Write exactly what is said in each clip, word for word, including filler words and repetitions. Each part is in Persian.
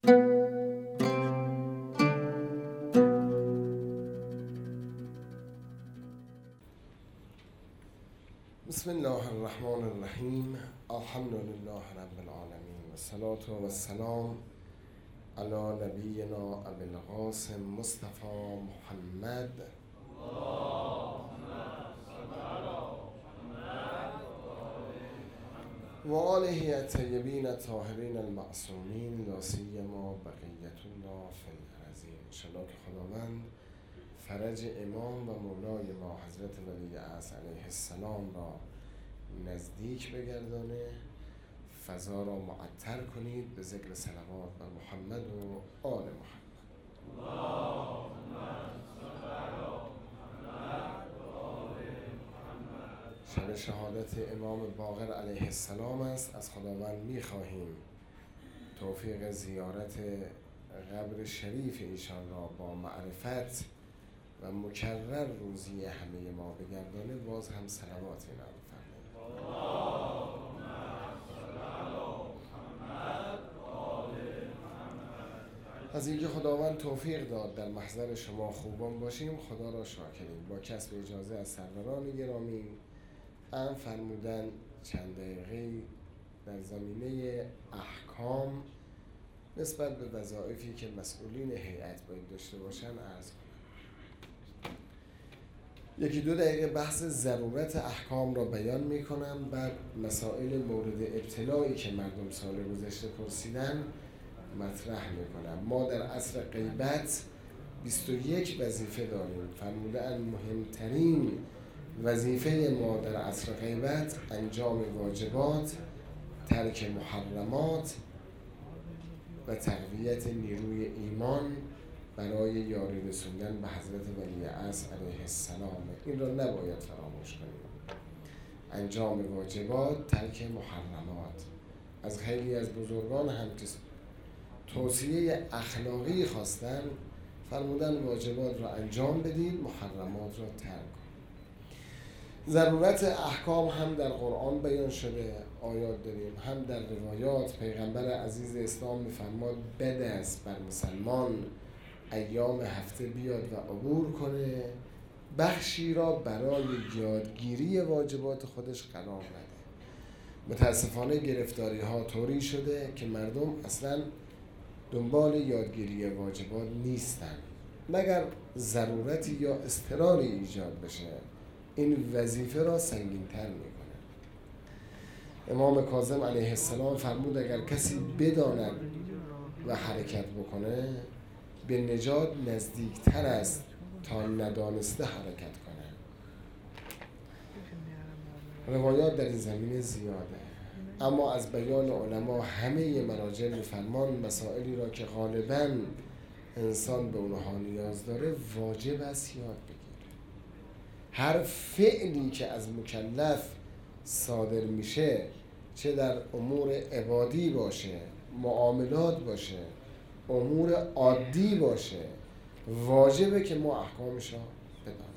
بسم الله الرحمن الرحیم. الحمد لله رب العالمین و الصلاة و السلام علی نبینا ابی القاسم مصطفی محمد و آله الطیبین الطاهرین المعصومین، لا سیما بقیة الله فی الارضین. انشاءالله که خداوند فرج امام و مولای ما حضرت ولی عصر علیه السلام را نزدیک بگردانه، فضا را معطر کنید به ذکر صلوات بر محمد و آل محمد. شب شهادت امام باقر علیه السلام است. از خداوند می خواهیم توفیق زیارت قبر شریف ایشان را با معرفت و مکرر روزی همه ما بگردانه. باز هم صلواتی نام فرمایید. از اینکه خداوند توفیق داد در محضر شما خوبان باشیم، خدا را شاکریم. با کسب اجازه از سروران گرامی، ام فرمودن چند دقیقه در زمینه احکام نسبت به وظایفی که مسئولین هیئت باید داشته باشن عرض کنم. یکی دو دقیقه بحث ضرورت احکام را بیان می کنم، بعد مسائل مورد ابتلایی که مردم سال گذشته پرسیدن مطرح می کنم. ما در عصر غیبت بیست و یک وظیفه داریم. فرمودن مهمترین وظیفه ما در عصر غیبت انجام واجبات، ترک محرمات و تقویت نیروی ایمان برای یاری رسوندن به حضرت ولی عصر علیه السلام. این را نباید فراموش کنیم. انجام واجبات، ترک محرمات. از خیلی از بزرگان هم که توصیه اخلاقی خواستن، فرمودن واجبات را انجام بدید، محرمات را ترک کنید. ضرورت احکام هم در قرآن بیان شده، آیات داریم، هم در روایات. پیغمبر عزیز اسلام می‌فرماد بد است بر مسلمان ایام هفته بیاد و عبور کنه، بخشی را برای یادگیری واجبات خودش قرار نده. متاسفانه گرفتاری ها طوری شده که مردم اصلا دنبال یادگیری واجبات نیستن، مگر ضرورتی یا اضطراری ایجاد بشه این وظیفه را سنگین تر میکنه. امام کاظم علیه السلام فرمود اگر کسی بداند و حرکت بکنه به نجات نزدیکتر است تا ندانسته حرکت کنه. روایات در این زمینه زیاده، اما از بیان علما همه مراجع می‌فرمان مسائلی را که غالباً انسان به اونها نیاز داره واجب است یاد بگیره. هر فعلی که از مکلف صادر میشه، چه در امور عبادی باشه، معاملات باشه، امور عادی باشه، واجبه که ما احکامش را بدانیم.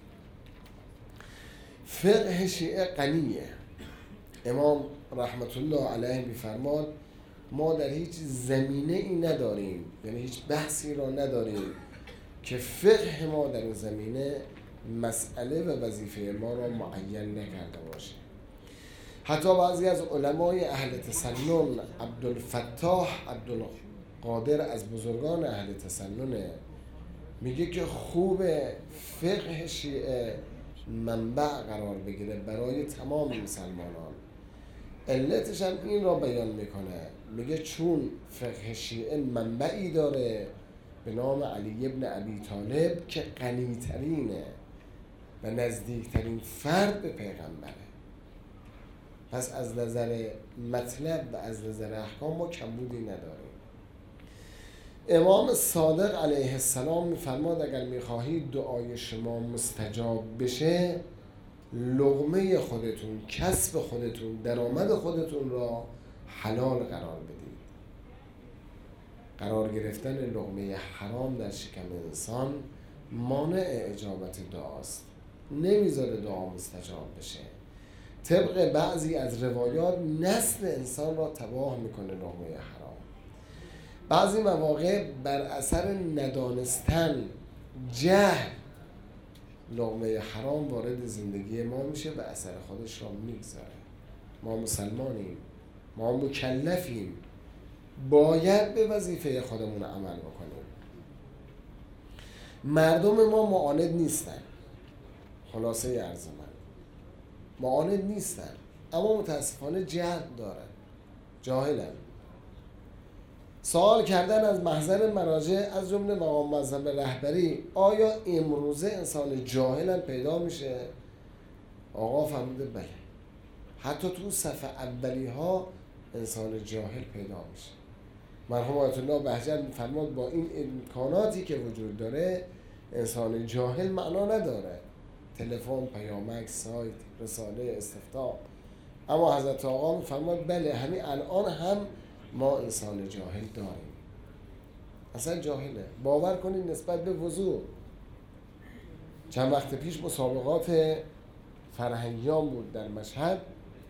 فقه شیعه غنیه. امام رحمت الله علیه میفرماد ما در هیچ زمینه ای نداریم، یعنی هیچ بحثی را نداریم که فقه ما در زمینه مسئله و وظیفه ما را معین نکرده باشه. حتی بعضی از علمای اهل تسنن، عبدالفتاح عبدالقادر از بزرگان اهل تسنن، میگه که خوب فقه شیعه منبع قرار بگیره برای تمام مسلمانان. علتش هم این را بیان میکنه، میگه چون فقه شیعه منبعی داره به نام علی ابن ابی طالب که غنی‌ترینه و نزدیکترین فرد به پیغمبره. پس از نظر مطلب و از نظر احکام ما کمبودی نداریم. امام صادق علیه السلام میفرماد اگر میخواهید دعای شما مستجاب بشه، لقمه خودتون، کسب خودتون، درآمد خودتون را حلال قرار بدید. قرار گرفتن لقمه حرام در شکم انسان مانع اجابت دعاست، نمیذاره دعا مستجاب بشه. طبق بعضی از روایات نسل انسان را تباه میکنه لقمه حرام. بعضی مواقع بر اثر ندانستن، جهل، لقمه حرام وارد زندگی ما میشه و اثر خودش را میگذاره. ما مسلمانیم، ما مکلفیم، باید به وظیفه خودمون عمل بکنیم. مردم ما معاند نیستن، خلاصه عرض من معاند نیستن، اما متاسفانه جهل دارن، جاهلن. سوال کردن از محضر مراجع از جمله مقام مذهب رهبری، آیا امروزه انسان جاهل پیدا میشه؟ آقا فرموده بله، حتی تو صف اولی ها انسان جاهل پیدا میشه. مرحوم آیت الله بهجت میفرماد با این امکاناتی که وجود داره انسان جاهل معنا نداره، تلفن، پیامک، سایت، رساله، استفتاء. اما حضرت آقا میفرماد بله، همین الان هم ما انسان جاهل داریم، اصلا جاهله. باور کنید نسبت به وضو، چند وقت پیش مسابقات فرهنگیان بود در مشهد،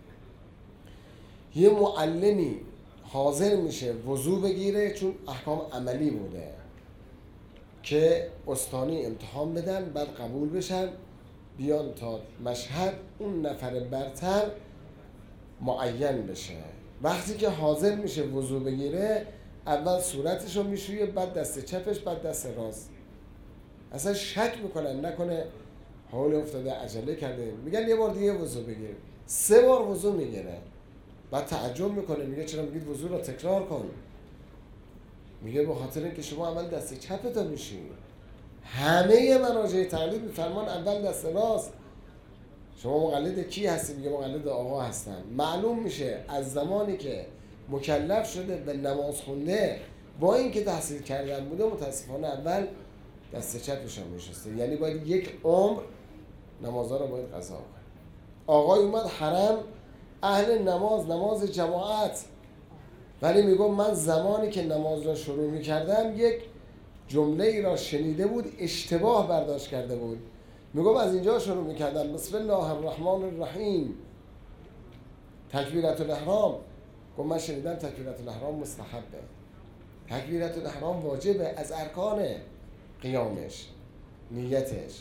یه معلمی حاضر میشه وضو بگیره، چون احکام عملی بوده که استانی امتحان بدن، بعد قبول بشن، بیان تا مشهد، اون نفر برتر معین بشه. وقتی که حاضر میشه وضو بگیره، اول صورتش رو میشویه، بعد دست چپش، بعد دست راست. اصلا شک میکنن نکنه حال افتاده عجله کرده، میگن یه بار دیگه وضو بگیر، سه بار وضو میگیره، بعد تعجب میکنه، میگه چرا میگید وضو رو تکرار کن؟ میگه به خاطر اینکه شما اول دست چپتو میشویی. همه مراجع تقلید میفرمان اول دست راست. شما مقلد کی هستی؟ میگه مقلد آقا هستن. معلوم میشه از زمانی که مکلف شده به نماز خونده، با اینکه تحصیل کردن بوده، متاسفانه اول دست چپش رو میشسته. یعنی باید یک عمر نمازها رو باید قضا کنه. آقای اومد حرم، اهل نماز، نماز جماعت، ولی میگم من زمانی که نماز را شروع میکردم یک جمله ای را شنیده بود، اشتباه برداشت کرده بود. میگم از اینجا شروع میکردم بسم الله الرحمن الرحیم، تکبیرت الاحرام. گفت من شنیدم تکبیرت الاحرام مستحبه. تکبیرت الاحرام واجبه، از ارکان قیامش، نیتش.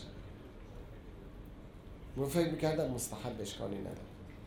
من فکر میکردم مستحب، اشکالی نداره.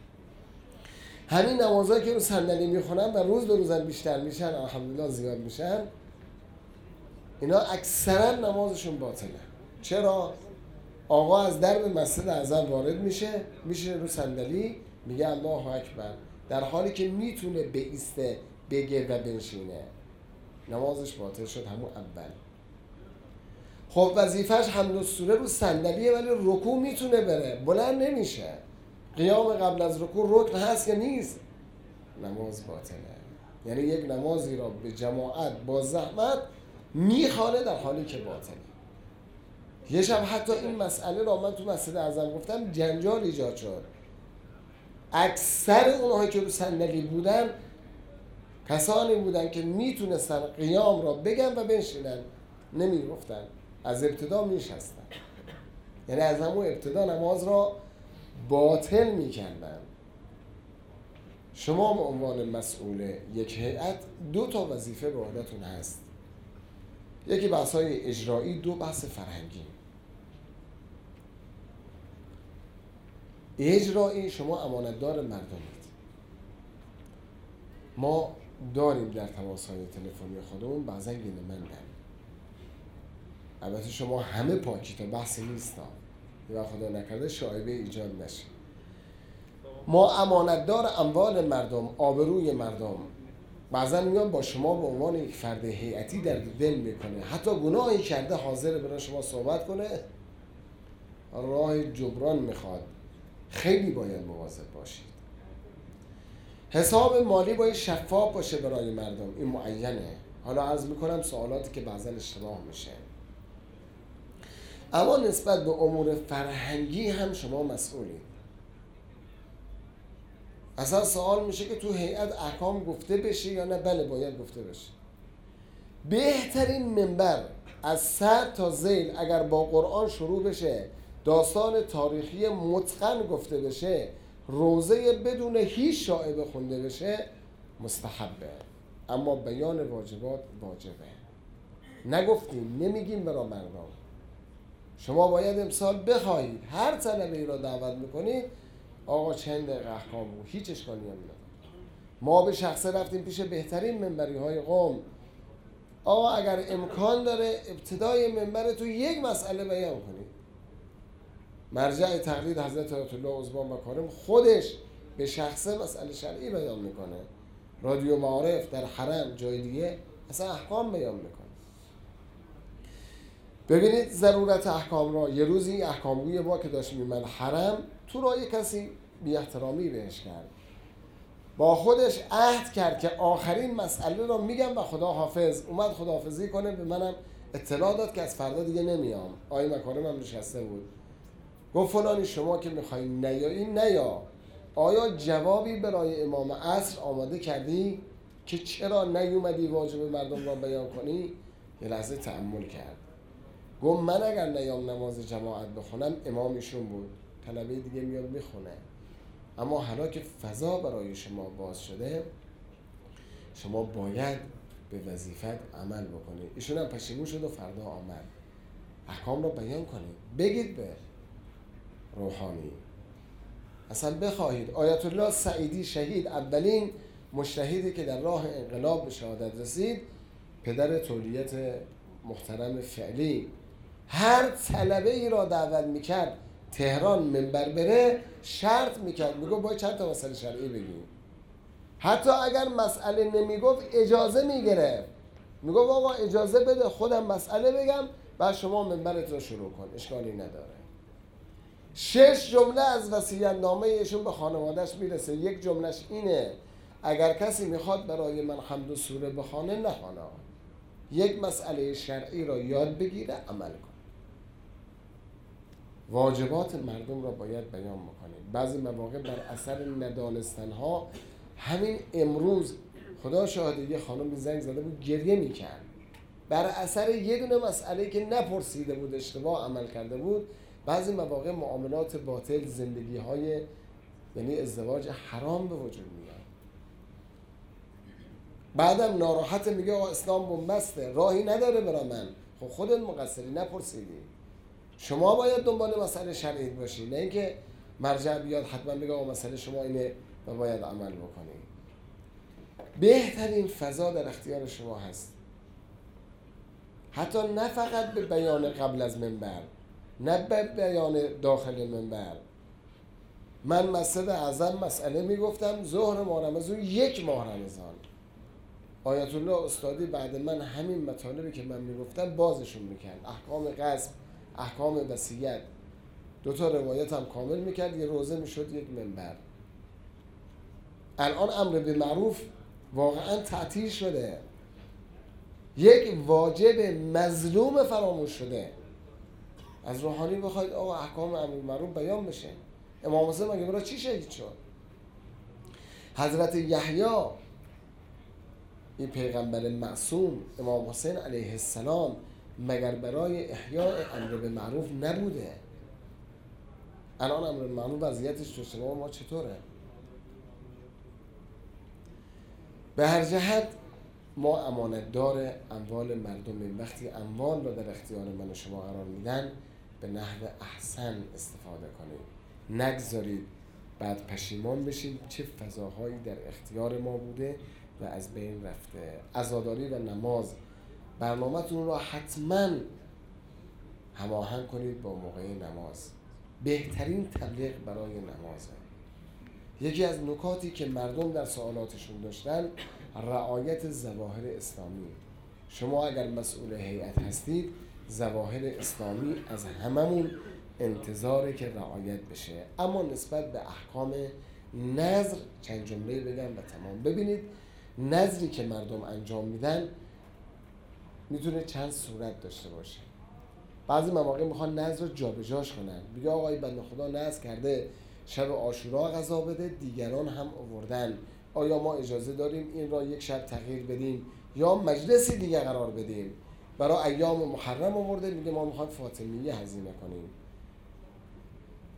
همین نمازهایی که رو صندلی میخونن و روز به روزن بیشتر میشن، الحمدلله زیاد میشن، اینا اکثرا نمازشون باطله. چرا؟ آقا از درب مسجد اعظم وارد میشه، میشه رو صندلی، میگه الله اکبر، در حالی که میتونه بایسته، بگه و بنشینه. نمازش باطل شد همون اول. خب وظیفش حمد و سوره رو صندلیه، ولی رکوع میتونه بره، بلند نمیشه. قیام قبل از رکوع رکن هست یا نیست؟ نماز باطله. یعنی یک نمازی را به جماعت با زحمت میخوانه در حالی که باطله. یه شب حتی این مسئله را من تو مسجد اعظم گفتم، جنجال ایجاد شد. اکثر اونهایی که رو صندلی بودن کسانی بودن که میتونستن قیام را بگن و بنشینن، نمیگفتن، از ابتدا میشستن. یعنی از همون ابتدا نماز را باطل میکردن. شما به عنوان مسئول یک هیئت دو تا وظیفه به عهده‌تون هست، یکی بحث‌های اجرایی، دو بحث فرهنگی. اجرایی، شما امانتدار مردمید. ما داریم در تماس‌های تلفنی خودمون بعضا گله‌مندن. البته شما همه پاکی، تا بحثی نیست، یا خدا نکرده شایبه ایجاد نشه. ما امانتدار اموال مردم، آبروی مردم. بعضا میان با شما به عنوان یک فرد هیئتی در دل میکنه، حتی گناهی کرده حاضر برای شما صحبت کنه، راه جبران میخواد. خیلی باید مواظب باشید. حساب مالی باید شفاف باشه برای مردم، این معینه. حالا عرض میکنم سوالاتی که بعضا اشتباه میشه. اما نسبت به امور فرهنگی هم شما مسئولید. اصلا سوال میشه که تو هیئت احکام گفته بشه یا نه؟ بله باید گفته بشه. بهترین منبر از سر تا ذیل اگر با قرآن شروع بشه، داستان تاریخی متقن گفته بشه، روزه بدون هیچ شائبه خونده بشه، مستحبه. اما بیان واجبات واجبه. نگفتیم، نمیگیم برای مردم. شما باید امسال بخواهید هر طلبه ای را دعوت میکنید آقا چند دقیقه احکام بود، هیچ اشکالی هم نداره. ما به شخصه رفتیم پیش بهترین منبری های قوم، آقا اگر امکان داره ابتدای منبر تو یک مسئله بیان کنید. مرجع تقلید حضرت آیت الله عظما مکارم خودش به شخصه مسئله شرعی بیان میکنه. رادیو معارف در حرم جای دیگه اصلا احکام بیان میکنه. ببینید ضرورت احکام را. یه روزی احکامگوی ما که داشت میمد حرم، تو را یه کسی بی احترامی بهش کرد. با خودش عهد کرد که آخرین مسئله را میگم و خدا حافظ. اومد خداحافظی کنه، به منم اطلاع داد که از فردا دیگه نمیام. آقای مکارم هم نشسته بود. گفت فلانی شما که میخوایی نیایی نیا. آیا جوابی برای امام عصر آماده کردی که چرا نیومدی واجب مردم را بیان کنی؟ یه لحظه تأمل کرد. گفت من اگر نیام نماز جماعت بخونم امامشون بود، طلبه دیگه میاد میخونه. اما حالا که فضا برای شما باز شده، شما باید به وظیفت عمل بکنید. ایشون هم پشیمون شد و فردا آمد. احکام را بیان کنید، بگید به روحانی، اصلا بخواهید. آیت الله سعیدی شهید، اولین مجتهدی که در راه انقلاب به شهادت رسید، پدر تولیت محترم فعلی، هر طلبه ای را دعوت میکرد تهران منبر بره، شرط میکرد، میگفت باید چند تا مسئله شرعی بگیم. حتی اگر مسئله نمیگفت اجازه میگرفت، میگفت آقا اجازه بده خودم مسئله بگم بعد شما منبرت رو شروع کن، اشکالی نداره. شش جمله از وصیت‌نامه ایشون به خانواده‌اش میرسه. یک جملهش اینه اگر کسی میخواد برای من حمد و سوره بخونه نخونه، یک مسئله شرعی را یاد بگیره عمل کن. واجبات مردم را باید بیان بکنید. بعضی مواقع بر اثر ندانستنها، همین امروز خدا شاهده یه خانم زنگ زده بود گریه میکرد بر اثر یه دونه مسئله که نپرسیده بود، اشتباه عمل کرده بود. بعضی مواقع معاملات باطل، زندگی های یعنی ازدواج حرام به وجود میاد. بعدم ناراحت میگه آقا اسلام بنبسته، راهی نداره برا من. خب خودت مقصری، نپرسیدی. شما باید دنبال مسئله شرعی باشی، نه اینکه مرجع بیاد حتما بگه آقا مسئله شما اینه و باید عمل بکنی. بهترین فضا در اختیار شما هست، حتی نه فقط به بیان قبل از منبر، نه به بیان داخل منبر. من مسجد اعظم مسئله میگفتم ظهر ماه رمضان، یک ماه رمضان آیت الله استادی بعد من همین مطالبی که من میگفتم بازشون میکرد. احکام غصب، احکام وصیت، دو تا روایت هم کامل میکرد، یه روزه میشد یک منبر. الان امر به معروف واقعا تعطیل شده، یک واجب مظلوم فراموش شده. از روحانی بخواید آقا احکام امر به معروف بیان بشه. امام حسین مگه برای چی شهید شد؟ حضرت یحیی این پیغمبر معصوم، امام حسین علیه السلام، مگر برای احیاء امر به معروف نبوده؟ الان امر به معروف وضعیتش تو شما ما چطوره؟ به هر جهت ما امانتدار اموال مردم. وقتی اموال رو در اختیار من و شما قرار میدن، به نحو احسن استفاده کنید، نگذارید بعد پشیمان بشید چه فضاهایی در اختیار ما بوده و از بین رفته. عزاداری و نماز، برنامه‌تون رو حتما هماهنگ کنید با موقع نماز. بهترین تبلیغ برای نمازه. یکی از نکاتی که مردم در سوالاتشون داشتن، رعایت ظواهر اسلامی. شما اگر مسئول هیئت هستید، ظواهر اسلامی از هممون انتظاره که رعایت بشه. اما نسبت به احکام نذر چند جمله بگم و تمام. ببینید نذری که مردم انجام میدن میتونه چند صورت داشته باشه. بعضی مواقع میخوان نذر رو جابجاش کنن، میگه آقای بنده خدا نذر کرده شب عاشورا غذا بده، دیگران هم آوردن، آیا ما اجازه داریم این را یک شب تغییر بدیم یا مجلسی دیگه قرار بدیم؟ برای ایام محرم آورده، میگه ما میخوایم فاطمیه هزینه کنیم.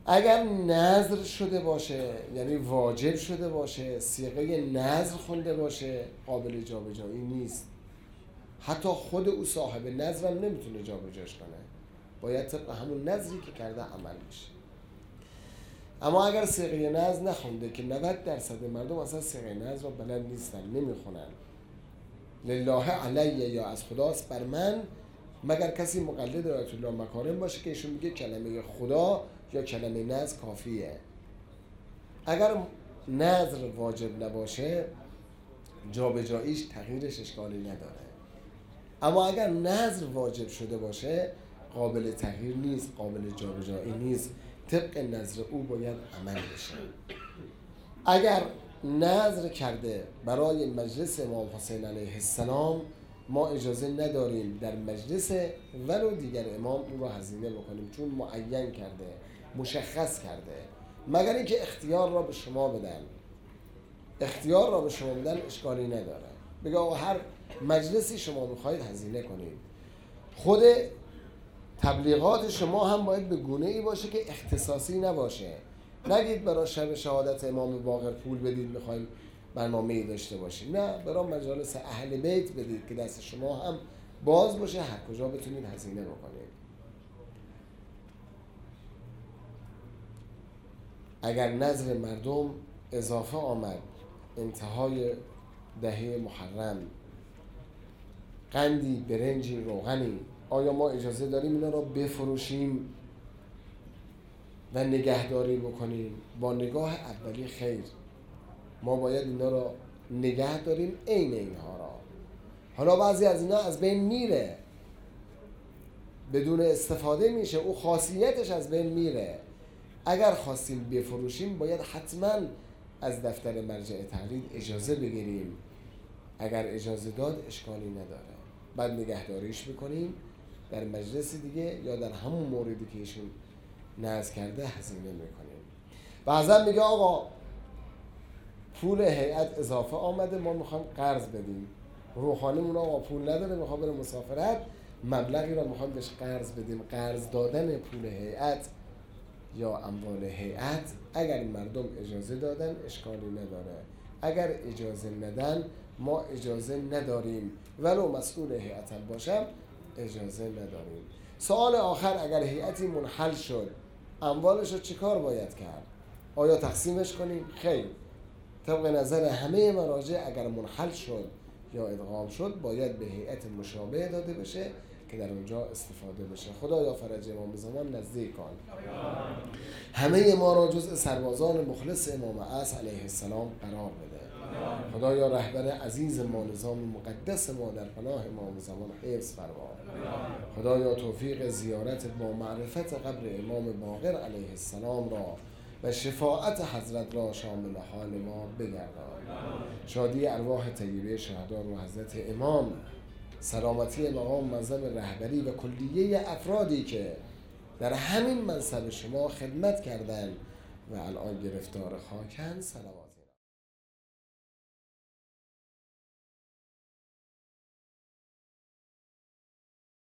اگر نذر شده باشه، یعنی واجب شده باشه، صیغه نذر خونده باشه، قابل جابجایی نیست. حتی خود او صاحب نذر هم نمیتونه جابجاش کنه، باید طبق همون نذری که کرده عمل بشه. اما اگر صیغه نذر نخونده که نود درصد مردم اصلا صیغه نذر رو بلد نیستن، نمیخونن، لله علیه یا از خداست بر من، مگر کسی مقلد آیت الله مکارم باشه که ایشون میگه کلمه خدا یا کلمه نذر کافیه. اگر نذر واجب نباشه، جابجاییش تغییرش اشکالی نداره. اما اگر نذر واجب شده باشه، قابل تغییر نیست، قابل جابجایی نیست، طبق نذر او باید عمل بشه. اگر نذر کرده برای مجلس امام حسین علیه السلام، ما اجازه نداریم در مجلس ولو دیگر امام اون رو هزینه بکنیم، چون معین کرده، مشخص کرده، مگر اینکه اختیار را به شما بدن. اختیار را به شما بدن اشکالی نداره، بگه آقا هر مجلسی شما میخواید هزینه کنید. خود تبلیغات شما هم باید به گونه ای باشه که اختصاصی نباشه. نگید برای شب شهادت امام باقر پول بدید میخوایم برنامه ای داشته باشید، نه، برای مجالس اهل بیت بدید که دست شما هم باز باشه، هر کجا بتونید هزینه بکنید. اگر نذر مردم اضافه آمد انتهای دهه محرم، قندی، برنجی، روغنی، آیا ما اجازه داریم اینا را بفروشیم و نگهداری بکنیم؟ با نگاه اولی خیر، ما باید اینا را نگه داریم عین اینها را. حالا بعضی از اینا از بین میره، بدون استفاده میشه، او خاصیتش از بین میره. اگر خواستیم بفروشیم باید حتما از دفتر مرجع تقلید اجازه بگیریم. اگر اجازه داد اشکالی نداره، بعد نگهداریش بکنیم، در مجلس دیگه یا در همون موردی که ایشون نذر کرده هزینه میکنیم. بعضا میگه آقا پول هیئت اضافه آمده، ما میخوام قرض بدیم، روحانیمون آقا پول نداره، میخوام بره مسافرت، مبلغی رو میخوام بهش قرض بدیم. قرض دادن پول هیئت یا اموال هیئت، اگر مردم اجازه دادن اشکالی نداره، اگر اجازه ندن ما اجازه نداریم، ولو مسئول هیئت هم باشم اجازه نداریم. سوال آخر، اگر هیئتی منحل شد، اموالش رو چیکار باید کرد؟ آیا تقسیمش کنیم؟ خیر، طبق نظر همه مراجع اگر منحل شد یا ادغام شد باید به هیئت مشابه داده بشه که در اونجا استفاده بشه. خدایا فرج امام زمان نزدیک کن، همه ما را جزء سربازان مخلص امام عصر علیه السلام قرار بده. خدایا رهبر عزیز ما، نظام مقدس ما در پناه امام زمان حفظ فرما. خدایا توفیق زیارت با معرفت قبر امام باقر علیه السلام را و شفاعت حضرت را شامل حال ما بگردان. شادی ارواح طیبه شهدا رو حضرت امام، سلامتی مقام منظم رهبری و کلیه افرادی که در همین منصب شما خدمت کردند و الان گرفتار خاکند، صلوات